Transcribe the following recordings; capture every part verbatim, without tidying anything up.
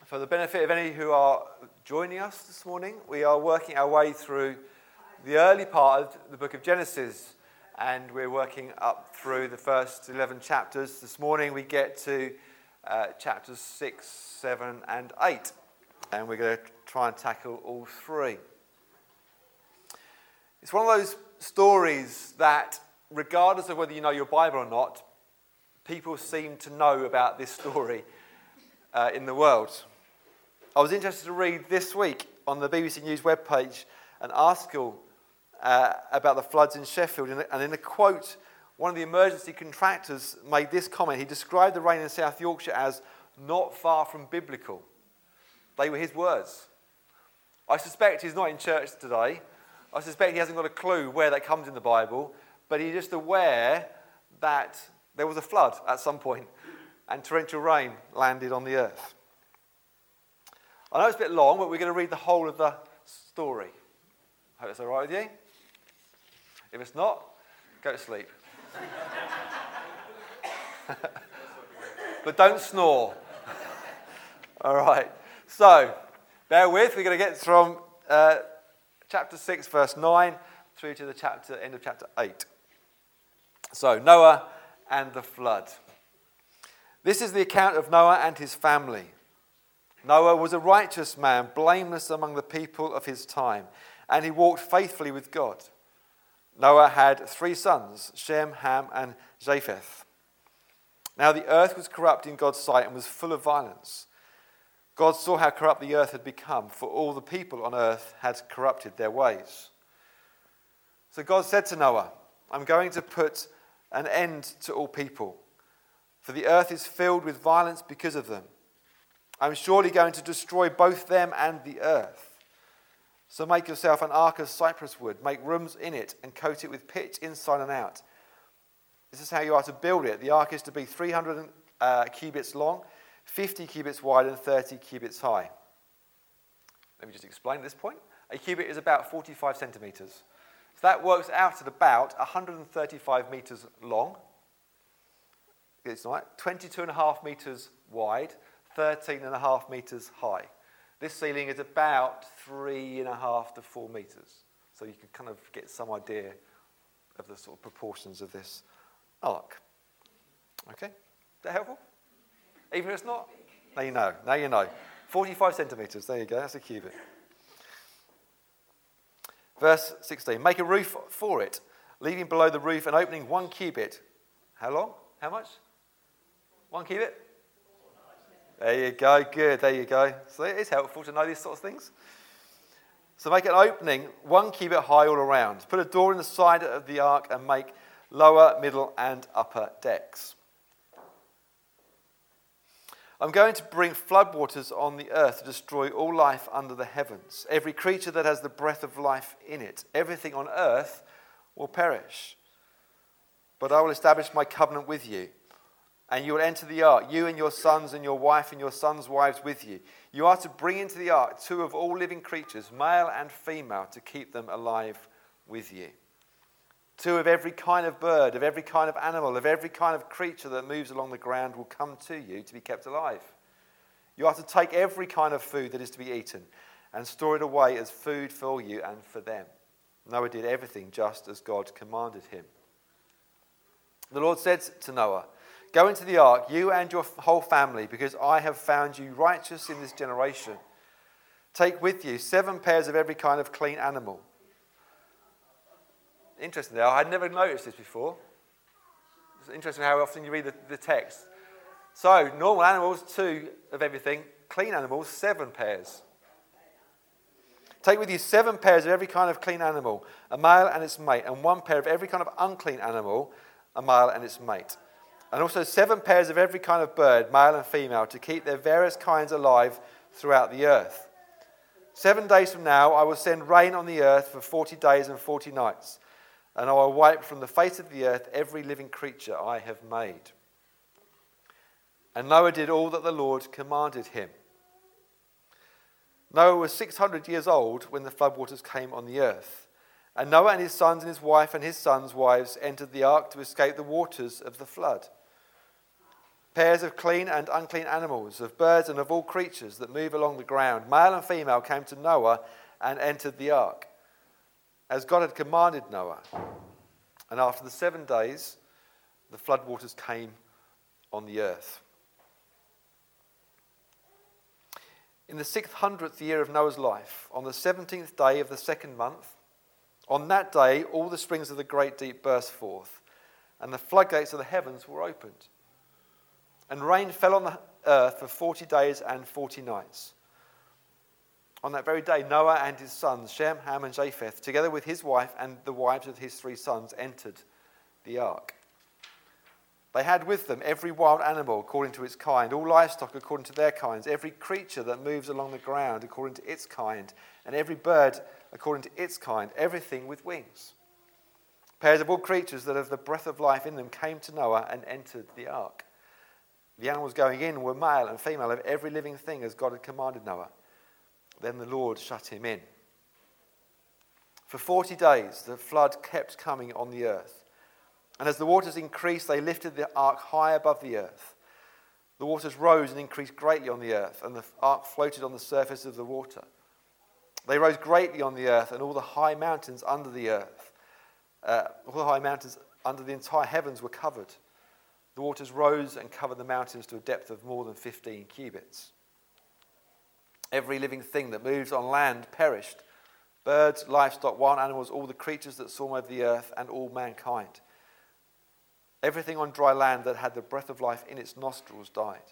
For the benefit of any who are joining us this morning, we are working our way through the early part of the book of Genesis, and we're working up through the first eleven chapters. This morning we get to uh, chapters six, seven, and eight, and we're going to try and tackle all three. It's one of those stories that, regardless of whether you know your Bible or not, people seem to know about this story uh, in the world. I was interested to read this week on the B B C News webpage an article uh, about the floods in Sheffield, and in a quote, one of the emergency contractors made this comment. He described the rain in South Yorkshire as not far from biblical. They were his words. I suspect he's not in church today. I suspect he hasn't got a clue where that comes in the Bible, but he's just aware that there was a flood at some point and torrential rain landed on the earth. I know it's a bit long, but we're going to read the whole of the story. Hope that's all right with you. If it's not, go to sleep. But don't snore. All right. So, bear with. We're going to get from uh, chapter six, verse nine, through to the chapter end of chapter eight. So, Noah and the flood. This is the account of Noah and his family. Noah was a righteous man, blameless among the people of his time, and he walked faithfully with God. Noah had three sons, Shem, Ham, and Japheth. Now the earth was corrupt in God's sight and was full of violence. God saw how corrupt the earth had become, for all the people on earth had corrupted their ways. So God said to Noah, I'm going to put an end to all people, for the earth is filled with violence because of them. I'm surely going to destroy both them and the earth. So make yourself an ark of cypress wood, make rooms in it, and coat it with pitch inside and out. This is how you are to build it. The ark is to be three hundred uh, cubits long, fifty cubits wide, and thirty cubits high. Let me just explain at this point. A cubit is about forty-five centimetres. So that works out at about one hundred thirty-five metres long. It's right, twenty-two and a half metres wide, thirteen and a half metres high. This ceiling is about three and a half to four metres. So you can kind of get some idea of the sort of proportions of this ark. Okay? Is that helpful? Even if it's not? Now you know. Now you know. forty-five centimetres. There you go. That's a cubit. Verse sixteen. Make a roof for it, leaving below the roof an opening one cubit. How long? How much? One cubit? There you go, good, there you go. So it is helpful to know these sorts of things. So make an opening one cubit high all around. Put a door in the side of the ark and make lower, middle, and upper decks. I'm going to bring floodwaters on the earth to destroy all life under the heavens. Every creature that has the breath of life in it. Everything on earth will perish. But I will establish my covenant with you. And you will enter the ark, you and your sons and your wife and your sons' wives with you. You are to bring into the ark two of all living creatures, male and female, to keep them alive with you. Two of every kind of bird, of every kind of animal, of every kind of creature that moves along the ground will come to you to be kept alive. You are to take every kind of food that is to be eaten and store it away as food for you and for them. Noah did everything just as God commanded him. The Lord said to Noah, go into the ark, you and your whole family, because I have found you righteous in this generation. Take with you seven pairs of every kind of clean animal. Interesting there. I had never noticed this before. It's interesting how often you read the, the text. So, normal animals, two of everything. Clean animals, seven pairs. Take with you seven pairs of every kind of clean animal, a male and its mate, and one pair of every kind of unclean animal, a male and its mate. And also seven pairs of every kind of bird, male and female, to keep their various kinds alive throughout the earth. Seven days from now I will send rain on the earth for forty days and forty nights, and I will wipe from the face of the earth every living creature I have made. And Noah did all that the Lord commanded him. Noah was six hundred years old when the floodwaters came on the earth. And Noah and his sons and his wife and his sons' wives entered the ark to escape the waters of the flood. Pairs of clean and unclean animals, of birds and of all creatures that move along the ground, male and female, came to Noah and entered the ark, as God had commanded Noah. And after the seven days, the floodwaters came on the earth. In the six hundredth year of Noah's life, on the seventeenth day of the second month, on that day all the springs of the great deep burst forth, and the floodgates of the heavens were opened. And rain fell on the earth for forty days and forty nights. On that very day, Noah and his sons, Shem, Ham, and Japheth, together with his wife and the wives of his three sons, entered the ark. They had with them every wild animal according to its kind, all livestock according to their kinds, every creature that moves along the ground according to its kind, and every bird according to its kind, everything with wings. Pairs of all creatures that have the breath of life in them came to Noah and entered the ark. The animals going in were male and female of every living thing as God had commanded Noah. Then the Lord shut him in. For forty days the flood kept coming on the earth. And as the waters increased, they lifted the ark high above the earth. The waters rose and increased greatly on the earth, and the ark floated on the surface of the water. They rose greatly on the earth, and all the high mountains under the earth, uh, all the high mountains under the entire heavens were covered. The waters rose and covered the mountains to a depth of more than fifteen cubits. Every living thing that moves on land perished. Birds, livestock, wild animals, all the creatures that swarm over the earth, and all mankind. Everything on dry land that had the breath of life in its nostrils died.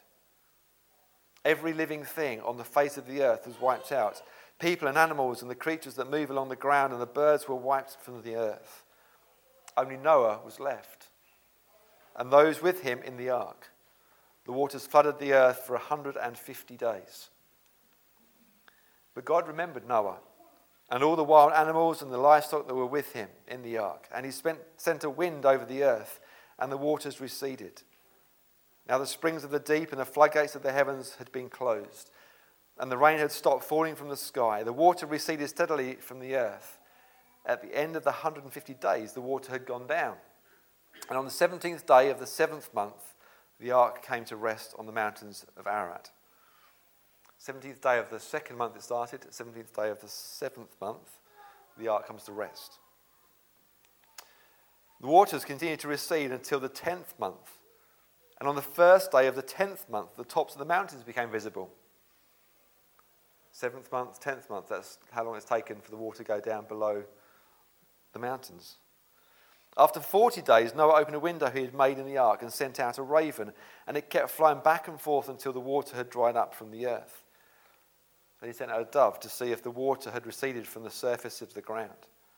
Every living thing on the face of the earth was wiped out. People and animals and the creatures that move along the ground and the birds were wiped from the earth. Only Noah was left, and those with him in the ark. The waters flooded the earth for one hundred fifty days. But God remembered Noah and all the wild animals and the livestock that were with him in the ark. And he spent, sent a wind over the earth, and the waters receded. Now the springs of the deep and the floodgates of the heavens had been closed, and the rain had stopped falling from the sky. The water receded steadily from the earth. At the end of the one hundred fifty days, the water had gone down. And on the seventeenth day of the seventh month, the ark came to rest on the mountains of Ararat. seventeenth day of the second month it started. seventeenth day of the seventh month, the ark comes to rest. The waters continued to recede until the tenth month. And on the first day of the tenth month, the tops of the mountains became visible. Seventh month, tenth month, that's how long it's taken for the water to go down below the mountains. After forty days, Noah opened a window he had made in the ark and sent out a raven, and it kept flying back and forth until the water had dried up from the earth. Then he sent out a dove to see if the water had receded from the surface of the ground.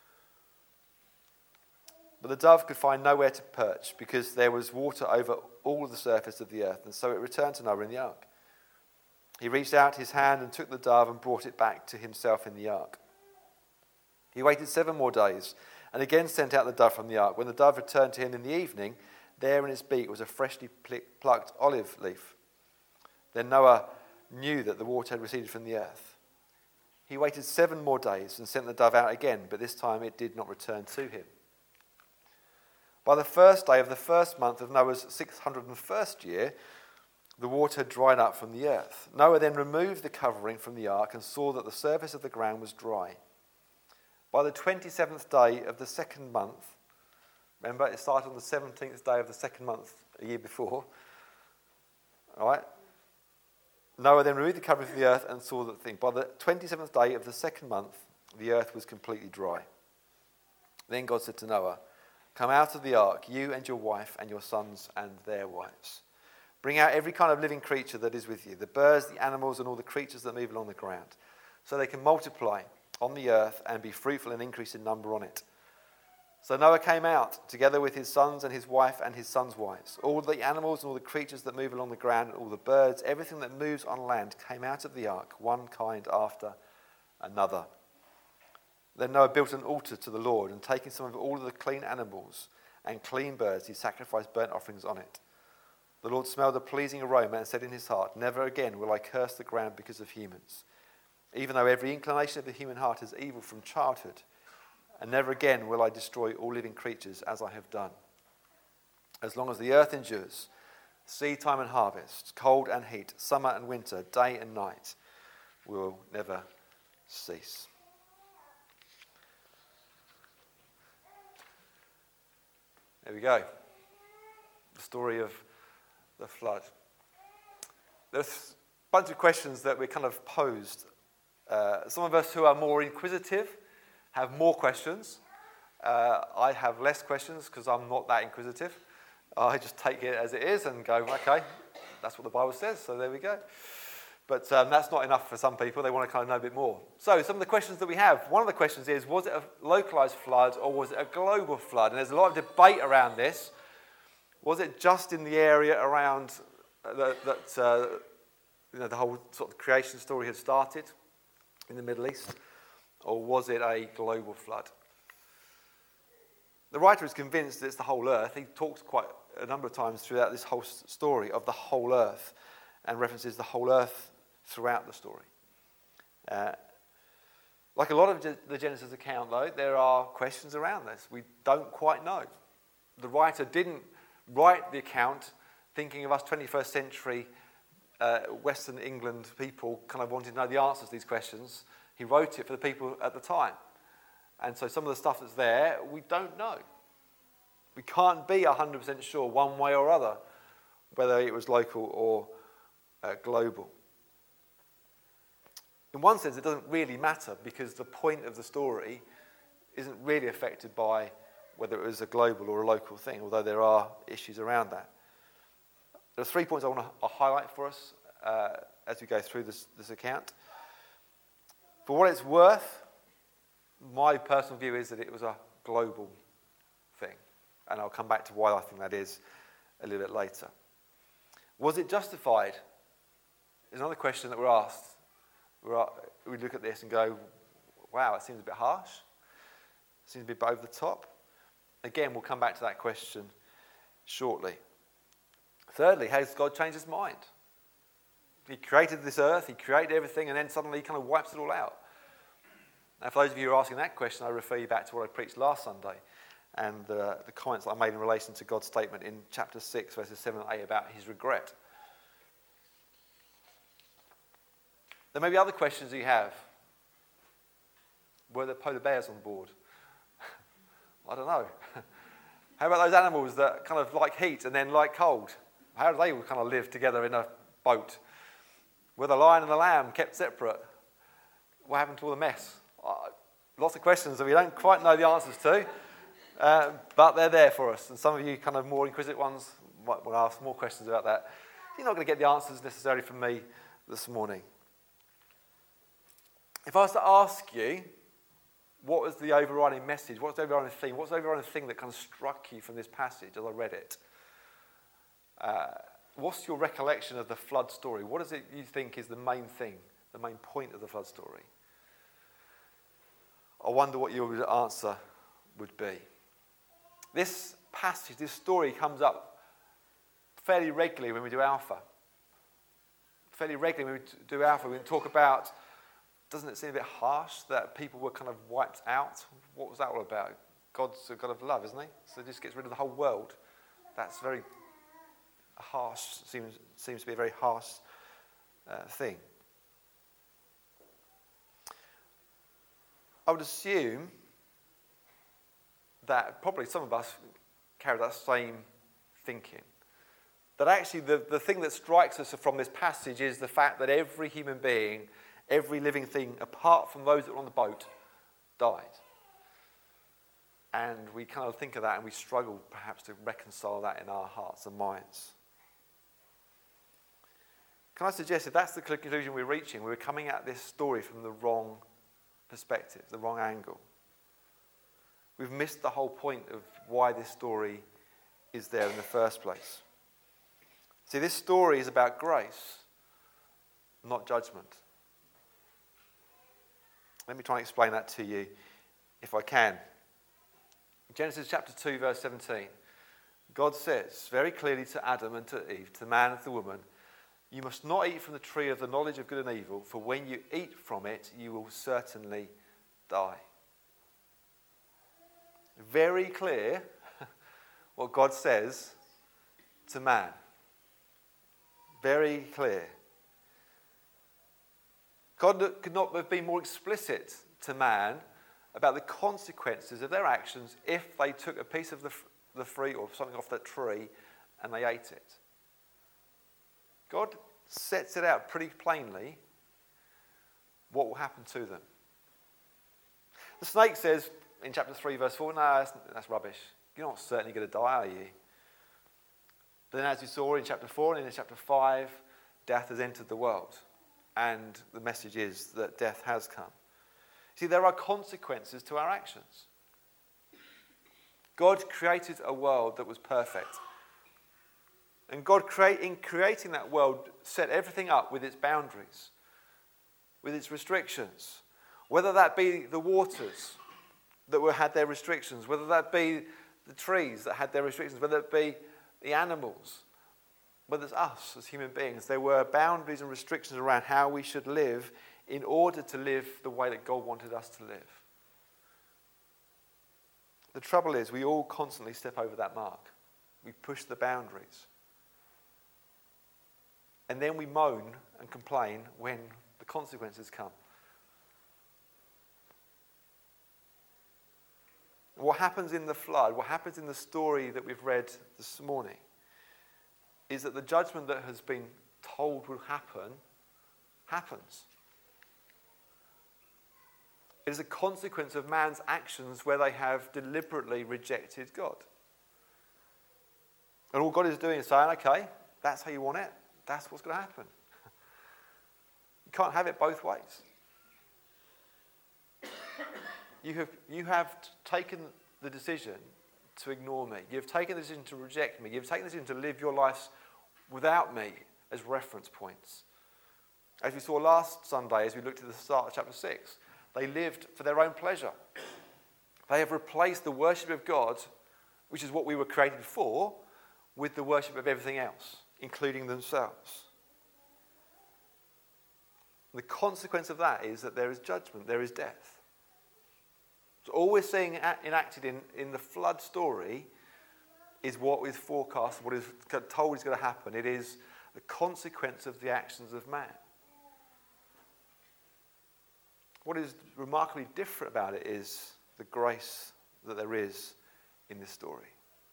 But the dove could find nowhere to perch because there was water over all the surface of the earth, and so it returned to Noah in the ark. He reached out his hand and took the dove and brought it back to himself in the ark. He waited seven more days and again sent out the dove from the ark. When the dove returned to him in the evening, there in its beak was a freshly plucked olive leaf. Then Noah knew that the water had receded from the earth. He waited seven more days and sent the dove out again, but this time it did not return to him. By the first day of the first month of Noah's six hundred first year, the water had dried up from the earth. Noah then removed the covering from the ark and saw that the surface of the ground was dry. By the twenty-seventh day of the second month, remember it started on the seventeenth day of the second month a year before, all right? Noah then removed the covering from the earth and saw that thing. By the twenty-seventh day of the second month, the earth was completely dry. Then God said to Noah, "Come out of the ark, you and your wife and your sons and their wives. Bring out every kind of living creature that is with you, the birds, the animals, and all the creatures that move along the ground, so they can multiply on the earth and be fruitful and increase in number on it." So Noah came out, together with his sons and his wife and his sons' wives. All the animals and all the creatures that move along the ground and all the birds, everything that moves on land, came out of the ark, one kind after another. Then Noah built an altar to the Lord, and taking some of all of the clean animals and clean birds, he sacrificed burnt offerings on it. The Lord smelled a pleasing aroma and said in his heart, "Never again will I curse the ground because of humans, even though every inclination of the human heart is evil from childhood. And never again will I destroy all living creatures as I have done. As long as the earth endures, seed time and harvest, cold and heat, summer and winter, day and night will never cease. There we go. The story of the flood. There's a bunch of questions that we kind of posed. Uh, some of us who are more inquisitive have more questions. Uh, I have less questions because I'm not that inquisitive. I just take it as it is and go, okay, that's what the Bible says, so there we go. But um, that's not enough for some people. They want to kind of know a bit more. So some of the questions that we have, one of the questions is, was it a localized flood or was it a global flood? And there's a lot of debate around this. Was it just in the area around the, that uh, you know, the whole sort of creation story had started in the Middle East? Or was it a global flood? The writer is convinced that it's the whole earth. He talks quite a number of times throughout this whole story of the whole earth and references the whole earth throughout the story. Uh, like a lot of the Genesis account, though, there are questions around this. We don't quite know. The writer didn't write the account thinking of us twenty-first century uh, Western England people kind of wanting to know the answers to these questions. He wrote it for the people at the time. And so some of the stuff that's there, we don't know. We can't be one hundred percent sure one way or other whether it was local or uh, global. In one sense, it doesn't really matter because the point of the story isn't really affected by whether it was a global or a local thing, although there are issues around that. There are three points I want to highlight for us uh, as we go through this, this account. For what it's worth, my personal view is that it was a global thing. And I'll come back to why I think that is a little bit later. Was it justified? Is another question that we're asked. We're, we look at this and go, wow, it seems a bit harsh. It seems a bit over the top. Again, we'll come back to that question shortly. Thirdly, has God changed his mind? He created this earth, he created everything, and then suddenly he kind of wipes it all out. Now, for those of you who are asking that question, I refer you back to what I preached last Sunday and uh, the comments that I made in relation to God's statement in chapter six, verses seven and eight about his regret. There may be other questions you have. Were there polar bears on board? I don't know. How about those animals that kind of like heat and then like cold? How do they all kind of live together in a boat? Were the lion and the lamb kept separate? What happened to all the mess? Uh, lots of questions that we don't quite know the answers to, uh, but they're there for us. And some of you kind of more inquisitive ones might want to ask more questions about that. You're not going to get the answers necessarily from me this morning. If I was to ask you, what was the overriding message? What's the overriding theme? What's the overriding thing that kind of struck you from this passage as I read it? Uh, what's your recollection of the flood story? What is it you think is the main thing, the main point of the flood story? I wonder what your answer would be. This passage, this story comes up fairly regularly when we do Alpha. Fairly regularly when we do Alpha, we talk about, doesn't it seem a bit harsh that people were kind of wiped out? What was that all about? God's a God of love, isn't he? So he just gets rid of the whole world. That's very harsh, seems, seems to be a very harsh uh, thing. I would assume that probably some of us carry that same thinking. That actually the, the thing that strikes us from this passage is the fact that every human being, every living thing, apart from those that were on the boat, died. And we kind of think of that and we struggle perhaps to reconcile that in our hearts and minds. Can I suggest if that's the conclusion we're reaching, we're coming at this story from the wrong perspective, the wrong angle. We've missed the whole point of why this story is there in the first place. See, this story is about grace, not judgment. Let me try and explain that to you if I can. Genesis chapter two, verse seventeen. God says very clearly to Adam and to Eve, to the man and to the woman, you must not eat from the tree of the knowledge of good and evil, for when you eat from it, you will certainly die. Very clear what God says to man. Very clear. God could not have been more explicit to man about the consequences of their actions if they took a piece of the, the fruit or something off that tree and they ate it. God sets it out pretty plainly what will happen to them. The snake says in chapter three, verse four, no, that's, that's rubbish. You're not certainly going to die, are you? But then as we saw in chapter four and in chapter five, death has entered the world. And the message is that death has come. See, there are consequences to our actions. God created a world that was perfect. And God, create, in creating that world, set everything up with its boundaries, with its restrictions. Whether that be the waters that were, had their restrictions, whether that be the trees that had their restrictions, whether it be the animals, whether it's us as human beings, there were boundaries and restrictions around how we should live in order to live the way that God wanted us to live. The trouble is, we all constantly step over that mark. We push the boundaries. And then we moan and complain when the consequences come. What happens in the flood, what happens in the story that we've read this morning, is that the judgment that has been told will happen, happens. It is a consequence of man's actions where they have deliberately rejected God. And all God is doing is saying, okay, that's how you want it. That's what's going to happen. You can't have it both ways. You have, you have taken the decision to ignore me. You've taken the decision to reject me. You've taken the decision to live your lives without me as reference points. As we saw last Sunday, as we looked at the start of chapter six, they lived for their own pleasure. They have replaced the worship of God, which is what we were created for, with the worship of everything else, including themselves. The consequence of that is that there is judgment, there is death. So all we're seeing enacted in, in the flood story is what is forecast, what is told is going to happen. It is the consequence of the actions of man. What is remarkably different about it is the grace that there is in this story.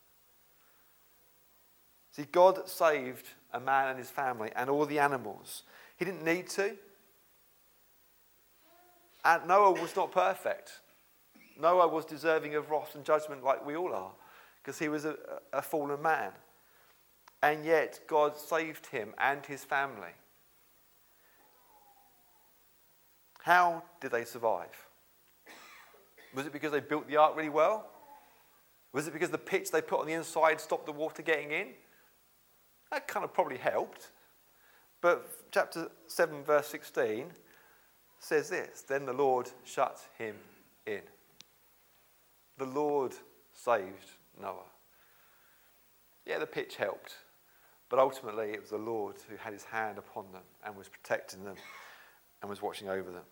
See, God saved a man and his family and all the animals. He didn't need to. And Noah was not perfect. Noah was deserving of wrath and judgment like we all are, because he was a, a fallen man. And yet God saved him and his family. How did they survive? Was it because they built the ark really well? Was it because the pitch they put on the inside stopped the water getting in? That kind of probably helped. But chapter seven, verse sixteen says this: Then the Lord shut him in. The Lord saved Noah. Yeah, the pitch helped, but ultimately it was the Lord who had his hand upon them and was protecting them and was watching over them.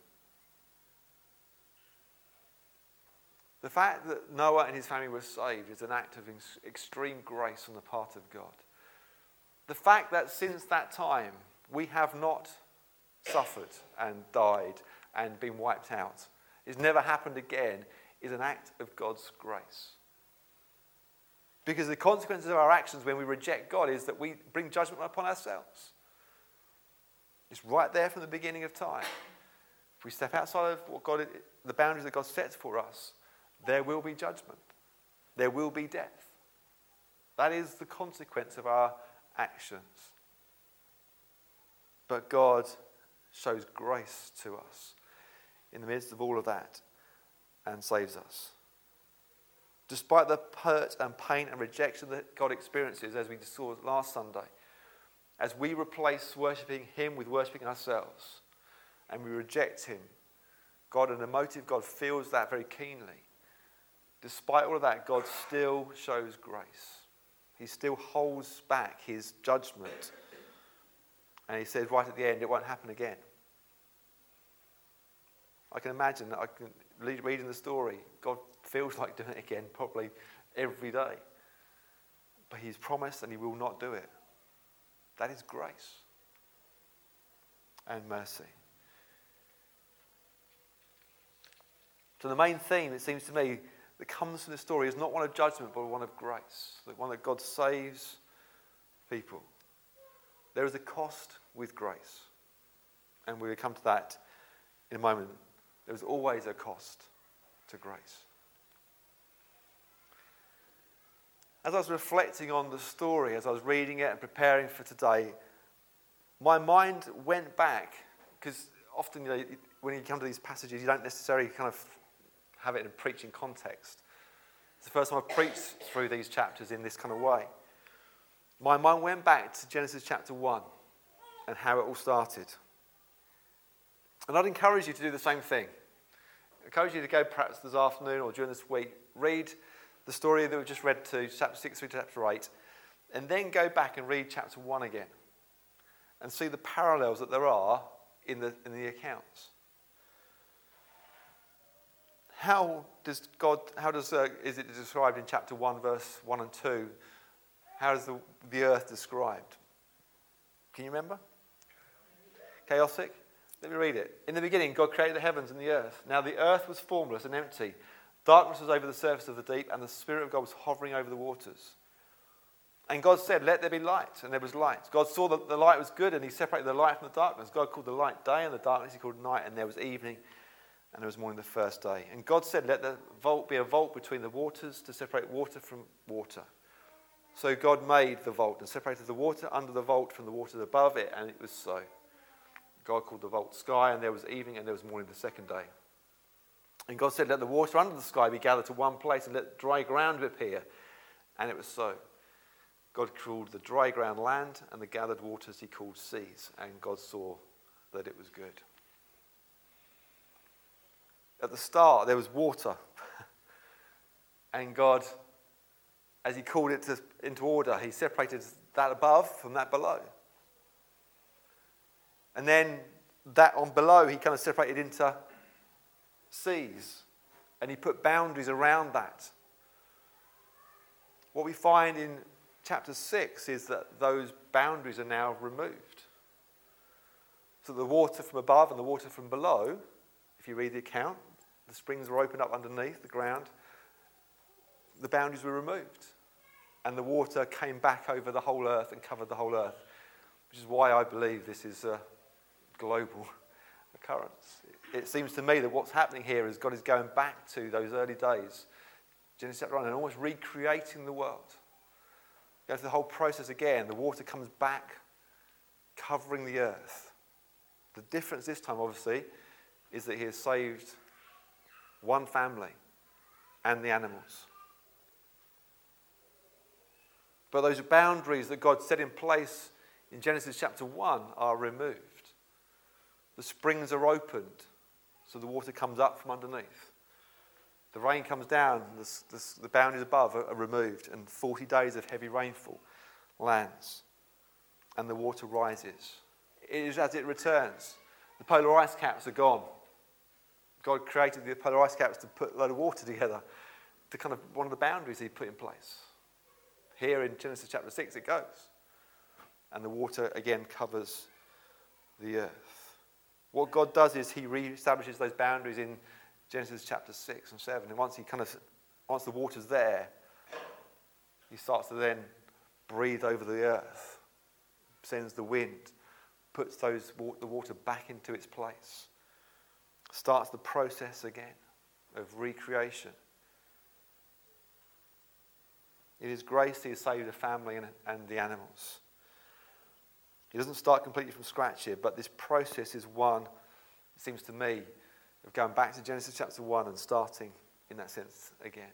The fact that Noah and his family were saved is an act of extreme grace on the part of God. The fact that since that time we have not suffered and died and been wiped out, it's never happened again, is an act of God's grace. Because the consequences of our actions when we reject God is that we bring judgment upon ourselves. It's right there from the beginning of time. If we step outside of what God, the boundaries that God sets for us, there will be judgment. There will be death. That is the consequence of our actions. But God shows grace to us in the midst of all of that and saves us. Despite the hurt and pain and rejection that God experiences, as we saw last Sunday, as we replace worshipping him with worshipping ourselves and we reject him, God, an emotive God, feels that very keenly. Despite all of that, God still shows grace. He still holds back his judgment. And he says right at the end, it won't happen again. I can imagine that I can read reading the story. God feels like doing it again probably every day. But he's promised and he will not do it. That is grace. and mercy. So the main theme, it seems to me, that comes from the story is not one of judgment, but one of grace. The one that God saves people. There is a cost with grace. And we will come to that in a moment. There is always a cost to grace. As I was reflecting on the story, as I was reading it and preparing for today, my mind went back, because often, you know, when you come to these passages, you don't necessarily kind of have it in a preaching context. It's the first time I've preached through these chapters in this kind of way. My mind went back to Genesis chapter one and how it all started. And I'd encourage you to do the same thing. I encourage you to go perhaps this afternoon or during this week, read the story that we just read to, chapter six through to chapter eight, and then go back and read chapter one again and see the parallels that there are in the, in the accounts. How does God, how does, uh, is it described in chapter one, verse one and two? How is the, the earth described? Can you remember? Chaotic? Let me read it. In the beginning, God created the heavens and the earth. Now the earth was formless and empty. Darkness was over the surface of the deep, and the Spirit of God was hovering over the waters. And God said, let there be light, and there was light. God saw that the light was good, and he separated the light from the darkness. God called the light day, and the darkness he called night, and there was evening, and there was morning the first day. And God said, let the vault be a vault between the waters to separate water from water. So God made the vault and separated the water under the vault from the waters above it, and it was so. God called the vault sky, and there was evening, and there was morning the second day. And God said, let the water under the sky be gathered to one place, and let dry ground appear. And it was so. God called the dry ground land, and the gathered waters he called seas. And God saw that it was good. At the start, there was water. And God, as he called it to, into order, he separated that above from that below. And then that on below, he kind of separated into seas. And he put boundaries around that. What we find in chapter six is that those boundaries are now removed. So the water from above and the water from below, if you read the account, the springs were opened up underneath the ground. The boundaries were removed. And the water came back over the whole earth and covered the whole earth. Which is why I believe this is a global occurrence. It seems to me that what's happening here is God is going back to those early days, Genesis chapter one, and almost recreating the world. Go through the whole process again. The water comes back, covering the earth. The difference this time, obviously, is that he has saved one family and the animals. But those boundaries that God set in place in Genesis chapter one are removed. The springs are opened, so the water comes up from underneath. The rain comes down, the, the, the boundaries above are, are removed, and forty days of heavy rainfall lands, and the water rises. It is as it returns. The polar ice caps are gone. God created the polar ice caps to put a load of water together, to kind of one of the boundaries he put in place. Here in Genesis chapter six it goes. And the water again covers the earth. What God does is he re-establishes those boundaries in Genesis chapter six and seven. And once he kind of, once the water's there, he starts to then breathe over the earth, sends the wind, puts those the water back into its place, starts the process again of recreation. It is grace he has saved the family and, and the animals. He doesn't start completely from scratch here, but this process is one, it seems to me, of going back to Genesis chapter one and starting, in that sense, again.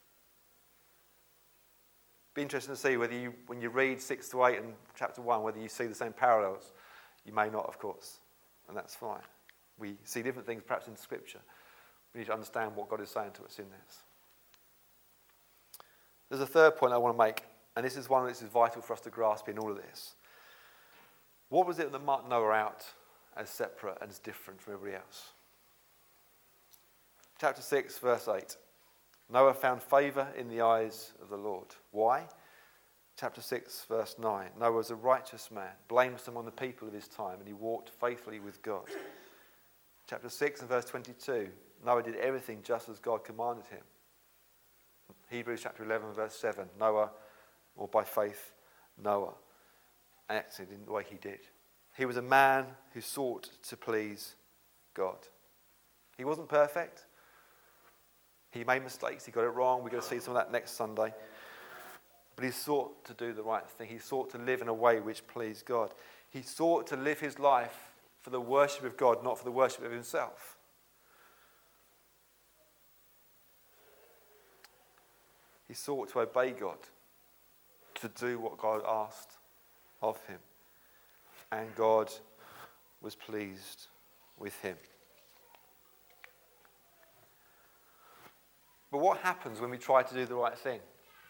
Be interesting to see whether you, when you read six to eight and chapter one, whether you see the same parallels. You may not, of course, and that's fine. We see different things perhaps in Scripture. We need to understand what God is saying to us in this. There's a third point I want to make, and this is one that is vital for us to grasp in all of this. What was it that marked Noah out as separate and as different from everybody else? Chapter six, verse eight. Noah found favour in the eyes of the Lord. Why? chapter six, verse nine. Noah was a righteous man, blameless among the people of his time, and he walked faithfully with God. Chapter six and verse twenty-two. Noah did everything just as God commanded him. Hebrews chapter eleven, verse seven. Noah, or by faith, Noah acted in the way he did. He was a man who sought to please God. He wasn't perfect. He made mistakes. He got it wrong. We're going to see some of that next Sunday. But he sought to do the right thing. He sought to live in a way which pleased God. He sought to live his life for the worship of God, not for the worship of himself. He sought to obey God, to do what God asked of him. And God was pleased with him. But what happens when we try to do the right thing?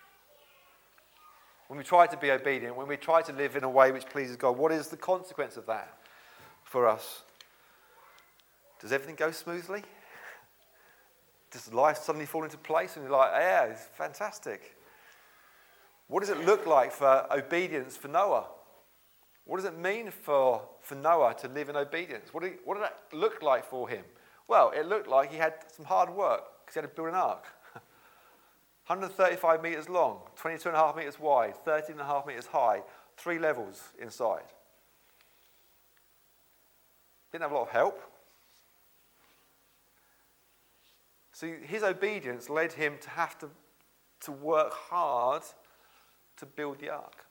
When we try to be obedient, when we try to live in a way which pleases God, what is the consequence of that for us? Does everything go smoothly? Does life suddenly fall into place and you're like, yeah, it's fantastic? What does it look like for obedience for Noah? What does it mean for, for Noah to live in obedience? What did, what did that look like for him? Well, it looked like he had some hard work because he had to build an ark. one hundred thirty-five metres long, twenty-two and a half metres wide, thirteen and a half metres high, three levels inside. Didn't have a lot of help. So his obedience led him to have to, to work hard to build the ark.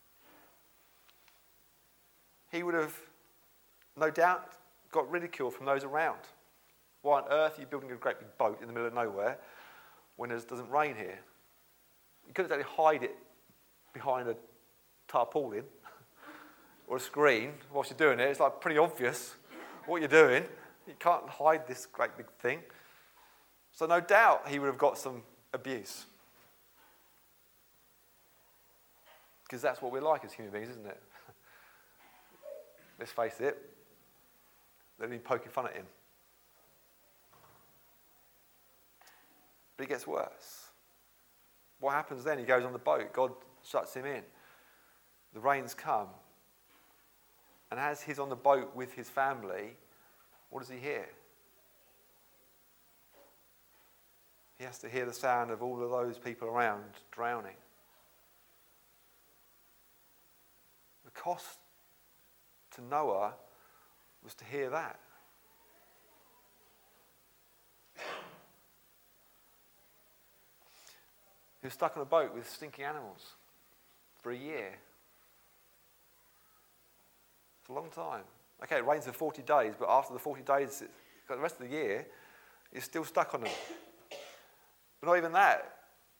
He would have, no doubt, got ridicule from those around. Why on earth are you building a great big boat in the middle of nowhere when it doesn't rain here? You couldn't actually hide it behind a tarpaulin or a screen whilst you're doing it. It's like pretty obvious what you're doing. You can't hide this great big thing. So no doubt he would have got some abuse. Because that's what we're like as human beings, isn't it? Let's face it, they've been poking fun at him. But it gets worse. What happens then? He goes on the boat. God shuts him in. The rains come. And as he's on the boat with his family, what does he hear? He has to hear the sound of all of those people around drowning. The cost to Noah was to hear that. He was stuck on a boat with stinking animals for a year. It's a long time. Okay, it rains for forty days, but after the forty days, the rest of the year, you're still stuck on them. But not even that.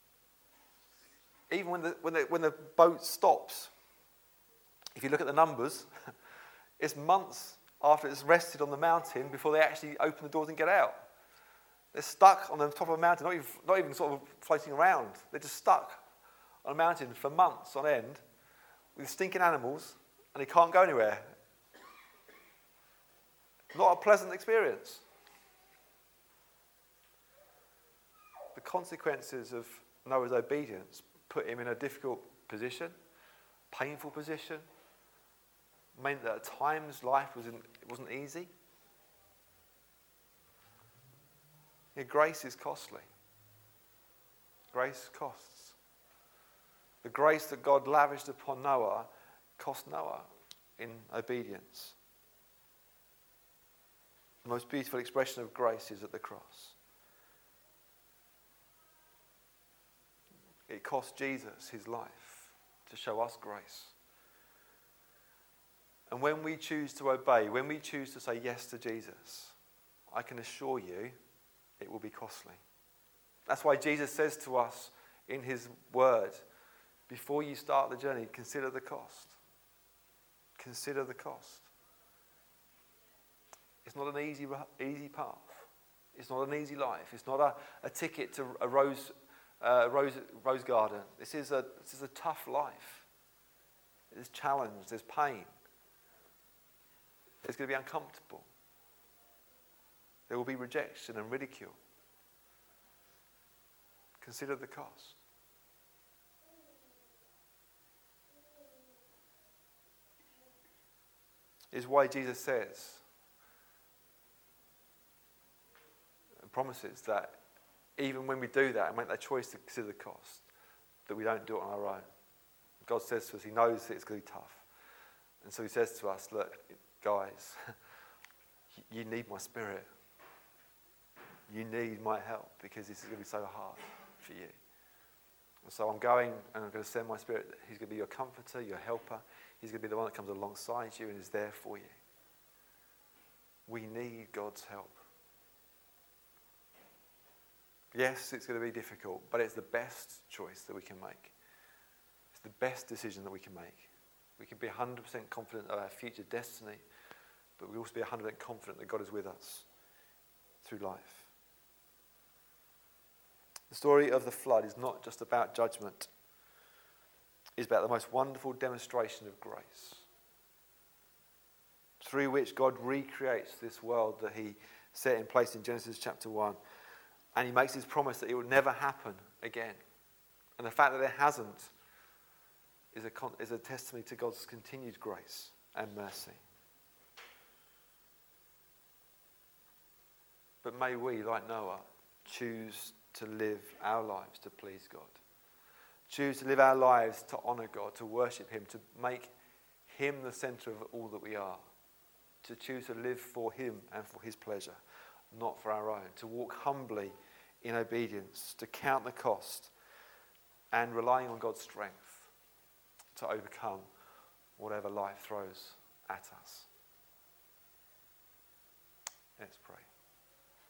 Even when the, when the, when the boat stops, if you look at the numbers, it's months after it's rested on the mountain before they actually open the doors and get out. They're stuck on the top of a mountain, not even, not even sort of floating around. They're just stuck on a mountain for months on end with stinking animals, and they can't go anywhere. Not a pleasant experience. The consequences of Noah's obedience put him in a difficult position, painful position, meant that at times life wasn't, it wasn't easy. Yeah, grace is costly. Grace costs. The grace that God lavished upon Noah cost Noah in obedience. The most beautiful expression of grace is at the cross. It cost Jesus his life to show us grace. And when we choose to obey, when we choose to say yes to Jesus, I can assure you it will be costly. That's why Jesus says to us in his word, before you start the journey, consider the cost. Consider the cost. It's not an easy, easy path. It's not an easy life. It's not a, a ticket to a rose, uh, rose, rose garden. This is, a, this is a tough life. There's challenge, there's pain. It's going to be uncomfortable. There will be rejection and ridicule. Consider the cost. is why Jesus says and promises that even when we do that and make that choice to consider the cost, that we don't do it on our own. God says to us, he knows that it's going to be tough. And so he says to us, look, guys, you need my spirit. You need my help because this is going to be so hard for you. And so I'm going and I'm going to send my spirit. He's going to be your comforter, your helper. He's going to be the one that comes alongside you and is there for you. We need God's help. Yes, it's going to be difficult, but it's the best choice that we can make. It's the best decision that we can make. We can be one hundred percent confident of our future destiny, but we also be one hundred percent confident that God is with us through life. The story of the flood is not just about judgment. It's about the most wonderful demonstration of grace, through which God recreates this world that he set in place in Genesis chapter one. And he makes his promise that it will never happen again. And the fact that it hasn't is a, con- is a testimony to God's continued grace and mercy. But may we, like Noah, choose to live our lives to please God. Choose to live our lives to honour God, to worship him, to make him the centre of all that we are. To choose to live for him and for his pleasure, not for our own. To walk humbly in obedience, to count the cost, and relying on God's strength to overcome whatever life throws at us. Let's pray.